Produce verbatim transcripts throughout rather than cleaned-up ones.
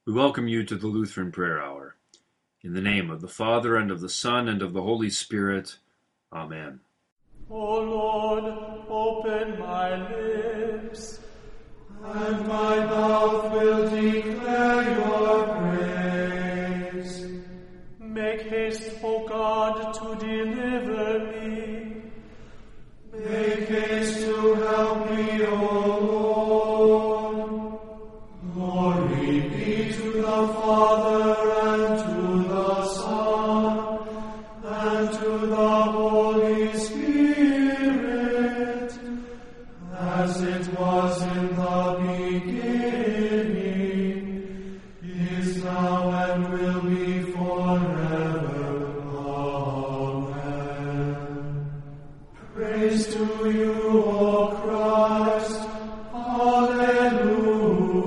We welcome you to the Lutheran Prayer Hour. In the name of the Father, and of the Son, and of the Holy Spirit. Amen. O Lord, open my lips, and my mouth will declare your praise. Make haste, O God, to deliver me. Make haste to help me, O Lord. Glory be to the Father, and to the Son, and to the Holy Spirit, as it was in the beginning, is now, and will be forever. Amen. Praise to you, O Christ. Alleluia.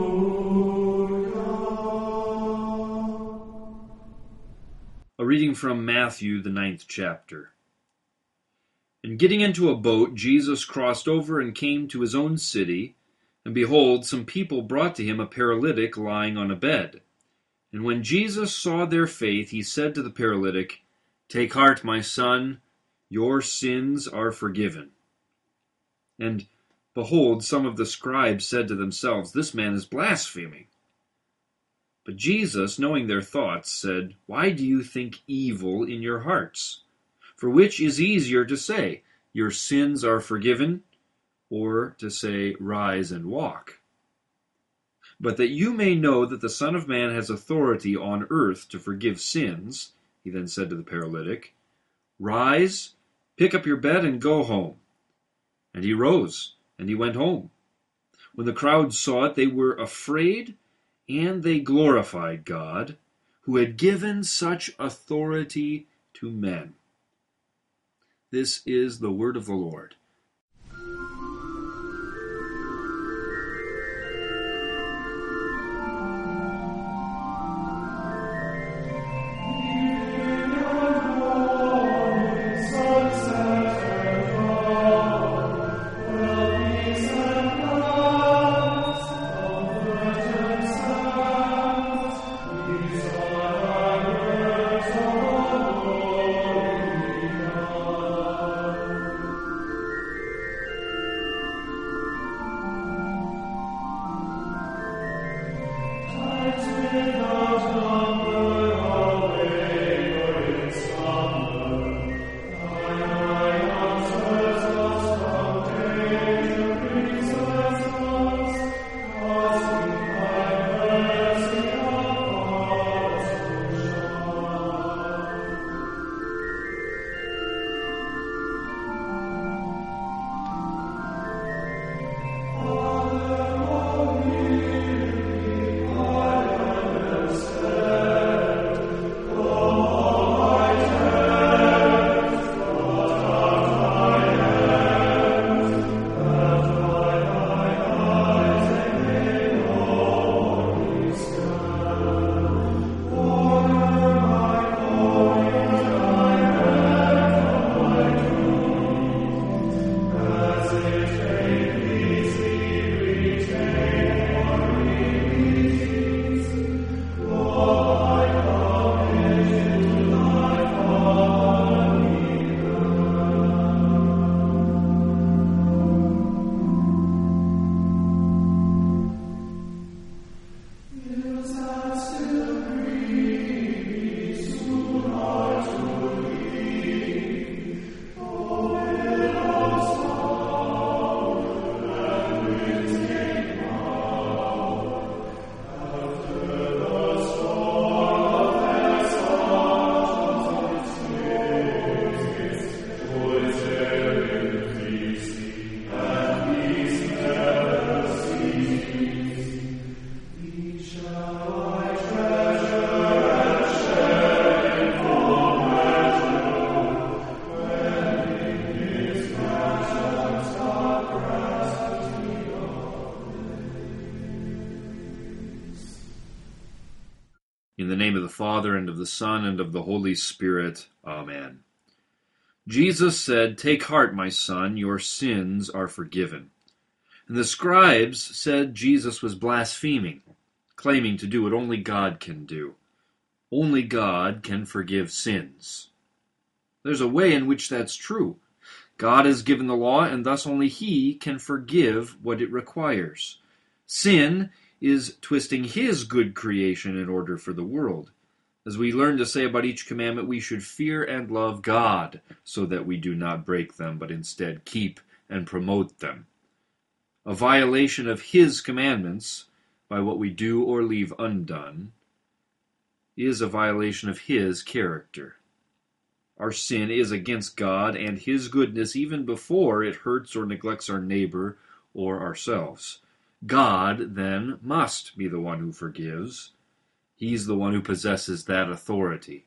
A reading from Matthew, the ninth chapter. And getting into a boat, Jesus crossed over and came to his own city. And behold, some people brought to him a paralytic lying on a bed. And when Jesus saw their faith, he said to the paralytic, Take heart, my son, your sins are forgiven. And behold, some of the scribes said to themselves, This man is blaspheming. But Jesus, knowing their thoughts, said, Why do you think evil in your hearts? For which is easier to say, Your sins are forgiven, or to say, Rise and walk? But that you may know that the Son of Man has authority on earth to forgive sins, he then said to the paralytic, Rise, pick up your bed, and go home. And he rose, and he went home. When the crowd saw it, they were afraid, and they glorified God, who had given such authority to men. This is the word of the Lord. In the name of the Father, and of the Son, and of the Holy Spirit. Amen. Jesus said, Take heart, my son, your sins are forgiven. And the scribes said Jesus was blaspheming. claiming to do what only God can do. Only God can forgive sins. There's a way in which that's true. God has given the law, and thus only He can forgive what it requires. Sin is twisting His good creation in order for the world. As we learn to say about each commandment, we should fear and love God so that we do not break them, but instead keep and promote them. A violation of His commandments, by what we do or leave undone, is a violation of His character. Our sin is against God and His goodness even before it hurts or neglects our neighbor or ourselves. God, then, must be the one who forgives. He's the one who possesses that authority.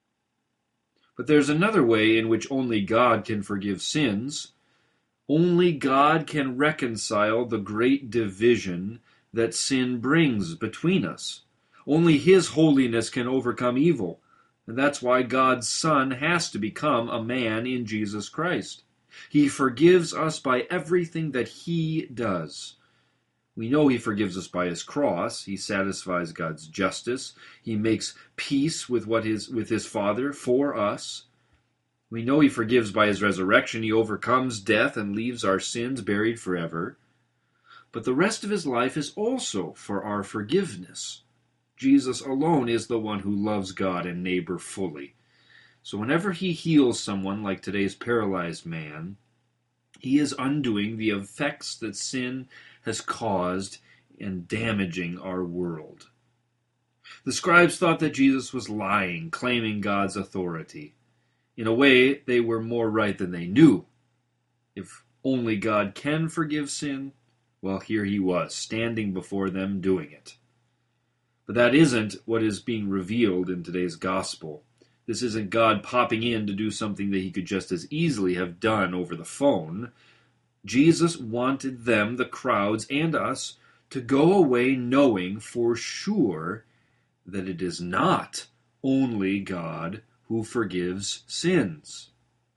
But there's another way in which only God can forgive sins. Only God can reconcile the great division that sin brings between us. Only His holiness can overcome evil. And that's why God's Son has to become a man in Jesus Christ. He forgives us by everything that He does. We know He forgives us by His cross. He satisfies God's justice. He makes peace with what his, with His Father for us. We know He forgives by His resurrection. He overcomes death and leaves our sins buried forever. But the rest of His life is also for our forgiveness. Jesus alone is the one who loves God and neighbor fully. So whenever He heals someone like today's paralyzed man, He is undoing the effects that sin has caused in damaging our world. The scribes thought that Jesus was lying, claiming God's authority. In a way, they were more right than they knew. If only God can forgive sin, well, here He was, standing before them doing it. But that isn't what is being revealed in today's gospel. This isn't God popping in to do something that He could just as easily have done over the phone. Jesus wanted them, the crowds, and us, to go away knowing for sure that it is not only God who forgives sins.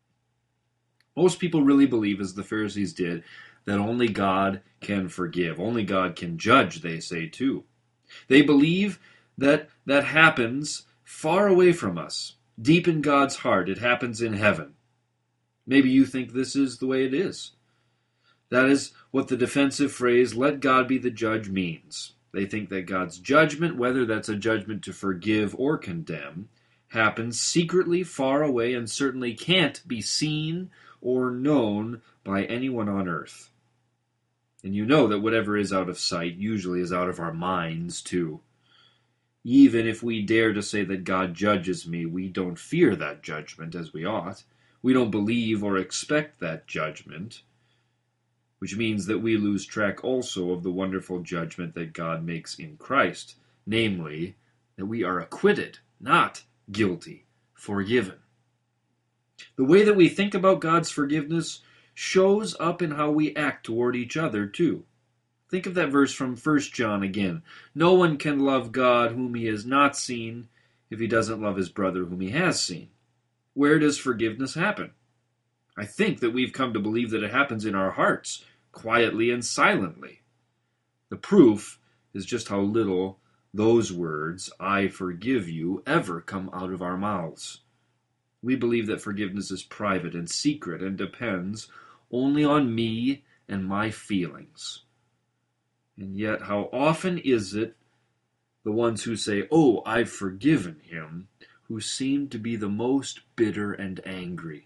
Most people really believe, as the Pharisees did, that only God can forgive. Only God can judge, they say too. They believe that that happens far away from us, deep in God's heart. It happens in heaven. Maybe you think this is the way it is. That is what the defensive phrase, "let God be the judge," means. They think that God's judgment, whether that's a judgment to forgive or condemn, happens secretly far away and certainly can't be seen or known by anyone on earth. And you know that whatever is out of sight usually is out of our minds too. Even if we dare to say that God judges me, we don't fear that judgment as we ought. We don't believe or expect that judgment, which means that we lose track also of the wonderful judgment that God makes in Christ, namely, that we are acquitted, not guilty, forgiven. The way that we think about God's forgiveness shows up in how we act toward each other, too. Think of that verse from First John again. No one can love God whom he has not seen if he doesn't love his brother whom he has seen. Where does forgiveness happen? I think that we've come to believe that it happens in our hearts, quietly and silently. The proof is just how little those words, "I forgive you," ever come out of our mouths. We believe that forgiveness is private and secret and depends only on me and my feelings. And yet, how often is it the ones who say, "Oh, I've forgiven him," who seem to be the most bitter and angry?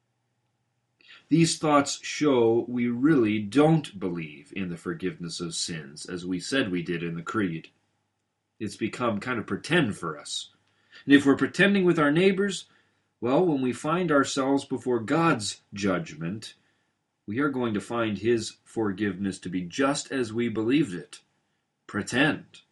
These thoughts show we really don't believe in the forgiveness of sins, as we said we did in the Creed. It's become kind of pretend for us. And if we're pretending with our neighbors, well, when we find ourselves before God's judgment, we are going to find His forgiveness to be just as we believed it. Pretend.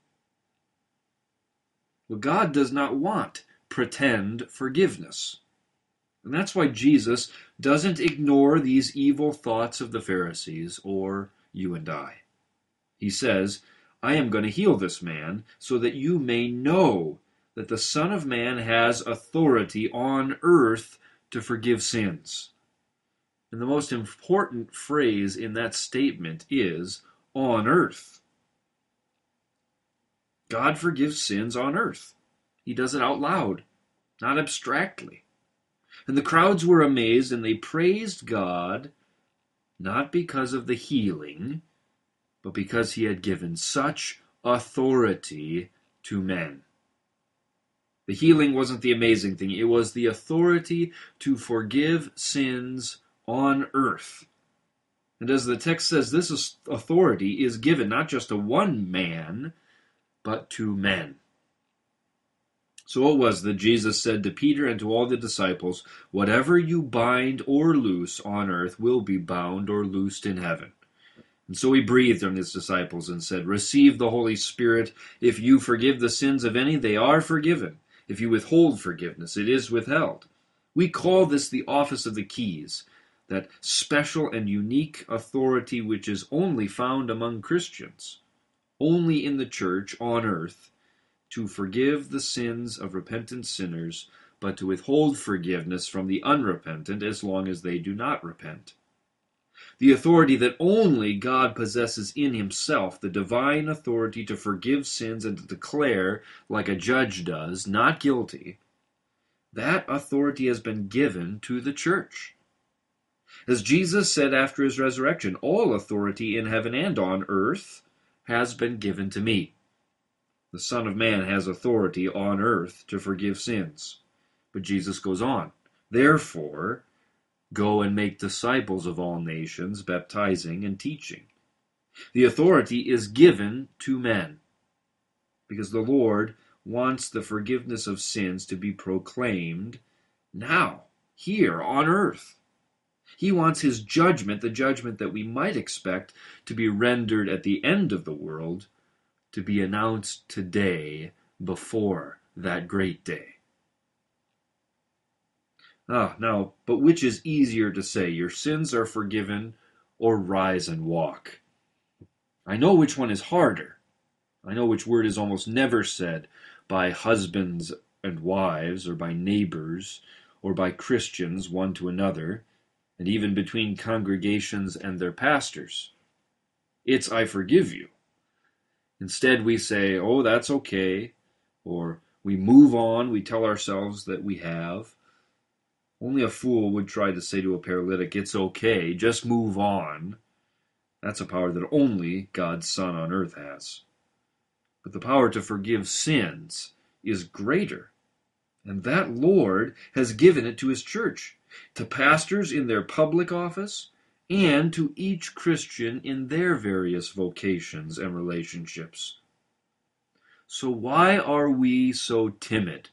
Well, God does not want pretend forgiveness. And that's why Jesus doesn't ignore these evil thoughts of the Pharisees or you and I. He says, "I am going to heal this man so that you may know that the Son of Man has authority on earth to forgive sins." And the most important phrase in that statement is "on earth." God forgives sins on earth. He does it out loud, not abstractly. And the crowds were amazed, and they praised God, not because of the healing, but because he had given such authority to men. The healing wasn't the amazing thing. It was the authority to forgive sins on earth. And as the text says, this authority is given not just to one man, but to men. So it was that Jesus said to Peter and to all the disciples, "Whatever you bind or loose on earth will be bound or loosed in heaven." And so he breathed on his disciples and said, "Receive the Holy Spirit. If you forgive the sins of any, they are forgiven. If you withhold forgiveness, it is withheld." We call this the office of the keys, that special and unique authority which is only found among Christians, only in the church on earth, to forgive the sins of repentant sinners, but to withhold forgiveness from the unrepentant as long as they do not repent. The authority that only God possesses in himself, the divine authority to forgive sins and to declare, like a judge does, not guilty, that authority has been given to the church. As Jesus said after his resurrection, "All authority in heaven and on earth has been given to me." The Son of Man has authority on earth to forgive sins. But Jesus goes on, "Therefore, go and make disciples of all nations, baptizing and teaching." The authority is given to men, because the Lord wants the forgiveness of sins to be proclaimed now, here on earth. He wants his judgment, the judgment that we might expect to be rendered at the end of the world, to be announced today before that great day. Ah, now, but which is easier to say, "Your sins are forgiven," or "Rise and walk"? I know which one is harder. I know which word is almost never said by husbands and wives, or by neighbors, or by Christians one to another, and even between congregations and their pastors. It's "I forgive you." Instead we say, "Oh, that's okay," or we move on, we tell ourselves that we have. Only a fool would try to say to a paralytic, "It's okay, just move on." That's a power that only God's Son on earth has. But the power to forgive sins is greater, and that Lord has given it to his church, to pastors in their public office, and to each Christian in their various vocations and relationships. So why are we so timid?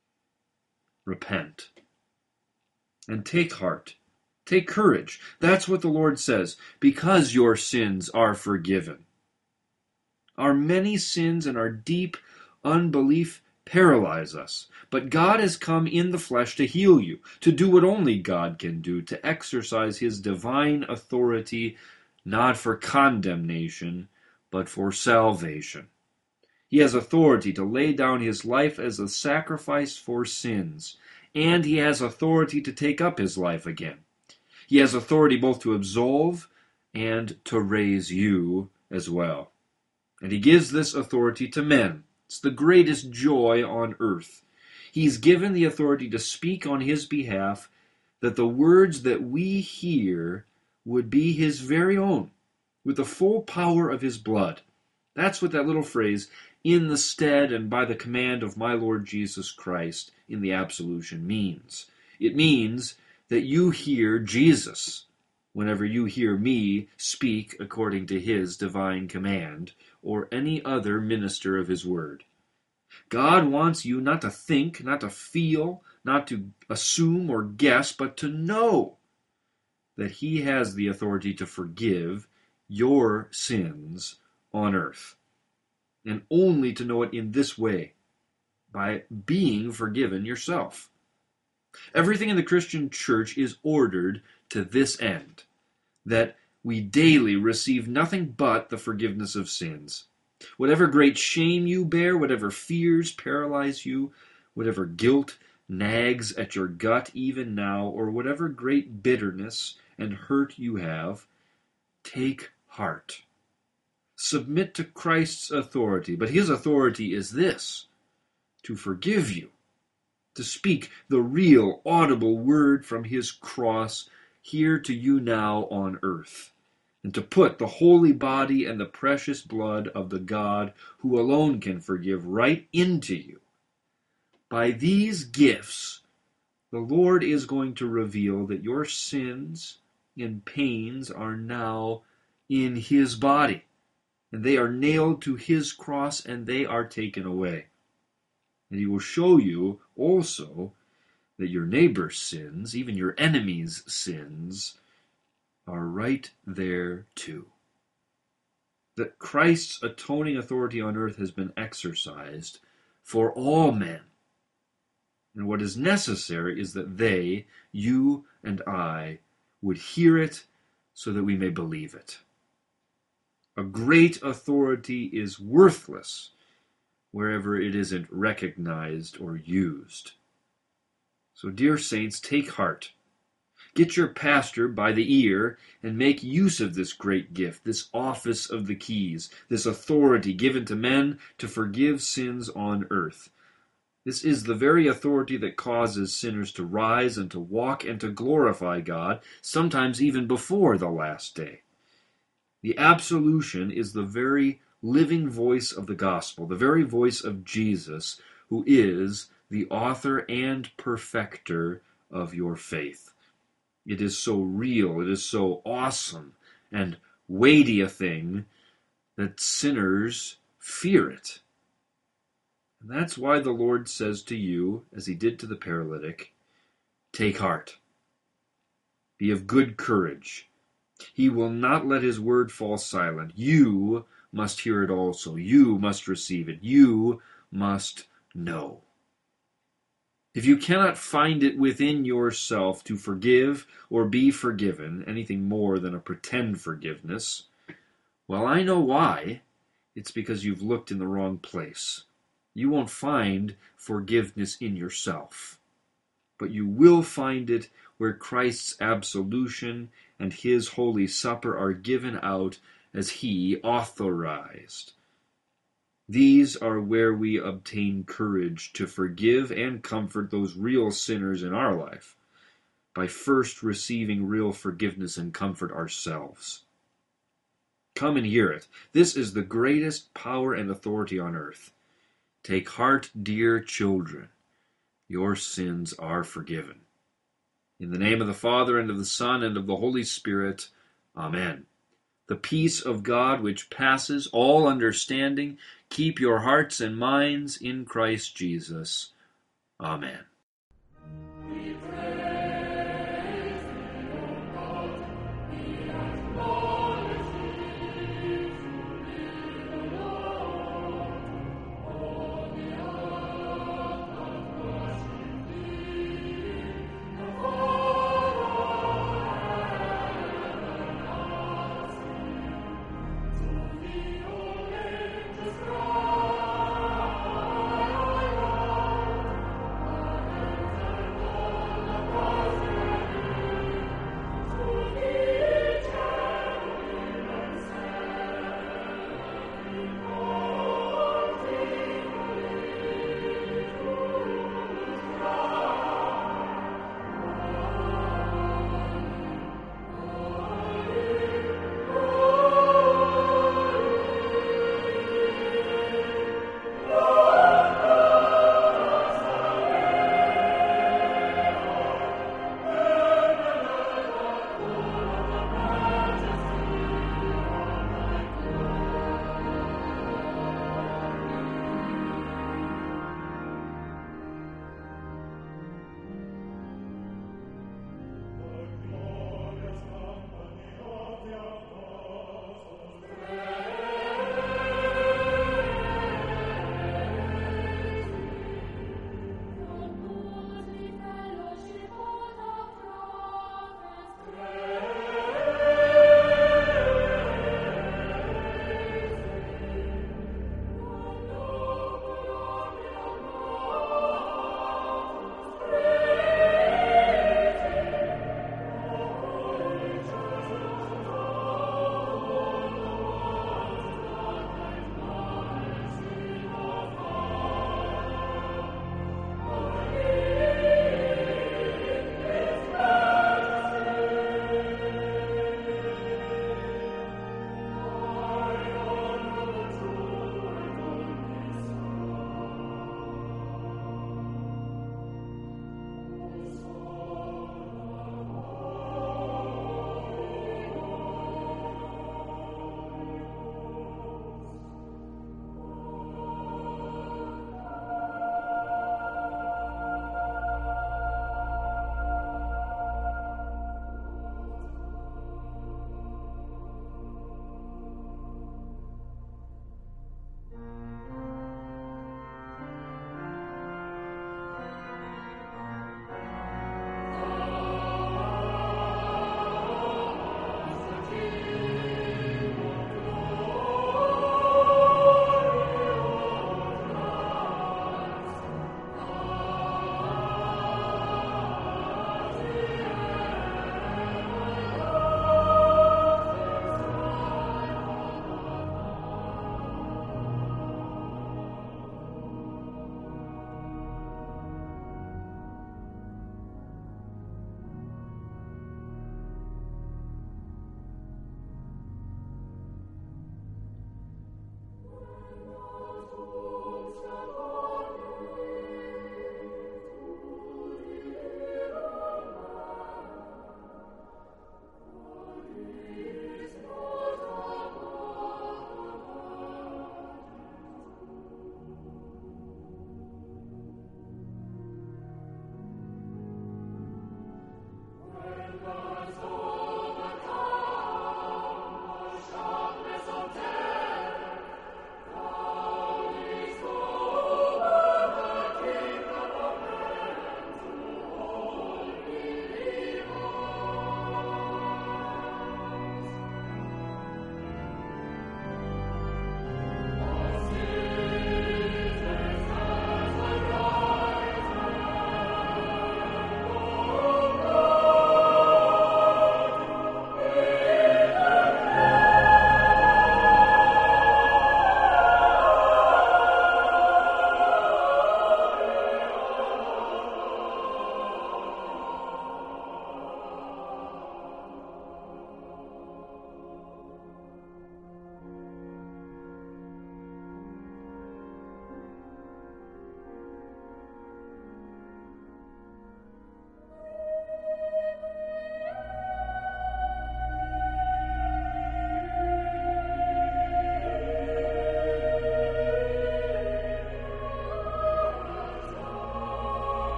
Repent. And take heart. Take courage. That's what the Lord says, because your sins are forgiven. Our many sins and our deep unbelief paralyze us. But God has come in the flesh to heal you, to do what only God can do, to exercise his divine authority, not for condemnation, but for salvation. He has authority to lay down his life as a sacrifice for sins, and he has authority to take up his life again. He has authority both to absolve and to raise you as well. And he gives this authority to men. It's the greatest joy on earth. He's given the authority to speak on his behalf, that the words that we hear would be his very own, with the full power of his blood. That's what that little phrase, "in the stead and by the command of my Lord Jesus Christ," in the absolution means. It means that you hear Jesus whenever you hear me speak according to his divine command, or any other minister of his word. God wants you not to think, not to feel, not to assume or guess, but to know that he has the authority to forgive your sins on earth. And only to know it in this way, by being forgiven yourself. Everything in the Christian church is ordered to this end, that we daily receive nothing but the forgiveness of sins. Whatever great shame you bear, whatever fears paralyze you, whatever guilt nags at your gut even now, or whatever great bitterness and hurt you have, take heart. Submit to Christ's authority, but his authority is this: to forgive you, to speak the real, audible word from his cross here to you now on earth, and to put the holy body and the precious blood of the God who alone can forgive right into you. By these gifts, the Lord is going to reveal that your sins and pains are now in his body, and they are nailed to his cross, and they are taken away. And he will show you also that your neighbor's sins, even your enemy's sins, are right there too. That Christ's atoning authority on earth has been exercised for all men. And what is necessary is that they, you and I, would hear it so that we may believe it. A great authority is worthless wherever it isn't recognized or used. So, dear saints, take heart. Get your pastor by the ear and make use of this great gift, this office of the keys, this authority given to men to forgive sins on earth. This is the very authority that causes sinners to rise and to walk and to glorify God, sometimes even before the last day. The absolution is the very living voice of the gospel, the very voice of Jesus, who is the author and perfecter of your faith. It is so real, it is so awesome and weighty a thing that sinners fear it. And that's why the Lord says to you, as he did to the paralytic, take heart. Be of good courage. He will not let his word fall silent. You must hear it also. You must receive it. You must know. If you cannot find it within yourself to forgive or be forgiven, anything more than a pretend forgiveness, well, I know why. It's because you've looked in the wrong place. You won't find forgiveness in yourself, but you will find it where Christ's absolution and his Holy Supper are given out as he authorized. These are where we obtain courage to forgive and comfort those real sinners in our life, by first receiving real forgiveness and comfort ourselves. Come and hear it. This is the greatest power and authority on earth. Take heart, dear children. Your sins are forgiven. In the name of the Father, and of the Son, and of the Holy Spirit. Amen. The peace of God, which passes all understanding, keep your hearts and minds in Christ Jesus. Amen.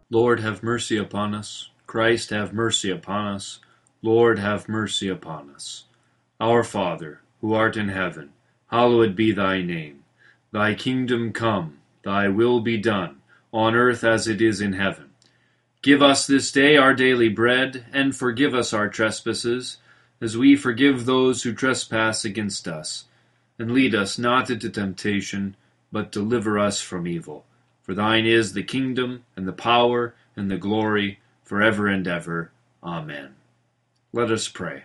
Lord, have mercy upon us. Christ, have mercy upon us. Lord, have mercy upon us. Our Father, who art in heaven, hallowed be thy name. Thy kingdom come, thy will be done, on earth as it is in heaven. Give us this day our daily bread, and forgive us our trespasses, as we forgive those who trespass against us. And lead us not into temptation, but deliver us from evil. For thine is the kingdom, and the power, and the glory, forever and ever. Amen. Let us pray.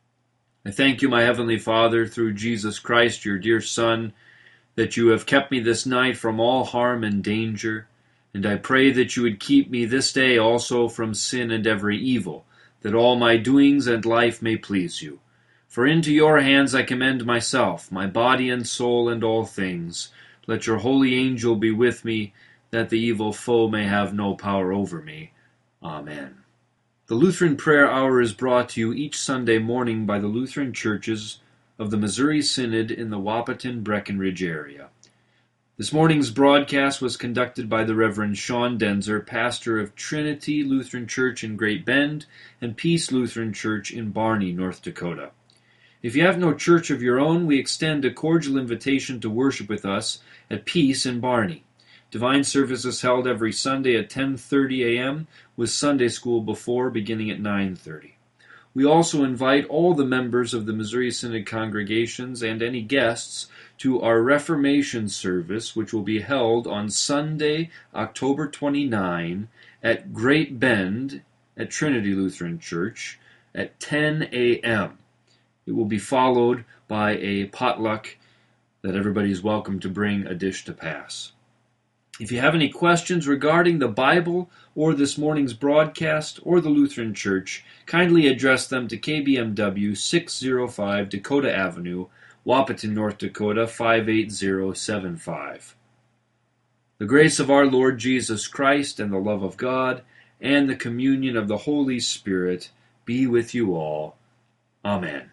I thank you, my heavenly Father, through Jesus Christ, your dear Son, that you have kept me this night from all harm and danger, and I pray that you would keep me this day also from sin and every evil, that all my doings and life may please you. For into your hands I commend myself, my body and soul, and all things. Let your holy angel be with me, that the evil foe may have no power over me. Amen. The Lutheran Prayer Hour is brought to you each Sunday morning by the Lutheran Churches of the Missouri Synod in the Wahpeton-Breckenridge area. This morning's broadcast was conducted by the Reverend Sean Denzer, pastor of Trinity Lutheran Church in Great Bend and Peace Lutheran Church in Barney, North Dakota. If you have no church of your own, we extend a cordial invitation to worship with us at Peace in Barney. Divine service is held every Sunday at ten thirty a.m., with Sunday school before, beginning at nine thirty. We also invite all the members of the Missouri Synod congregations and any guests to our Reformation service, which will be held on Sunday, October twenty-ninth, at Great Bend at Trinity Lutheran Church at ten a.m. It will be followed by a potluck that everybody is welcome to bring a dish to pass. If you have any questions regarding the Bible or this morning's broadcast or the Lutheran Church, kindly address them to K B M W six oh five Dakota Avenue, Wahpeton, North Dakota five eight zero seven five. The grace of our Lord Jesus Christ and the love of God and the communion of the Holy Spirit be with you all. Amen.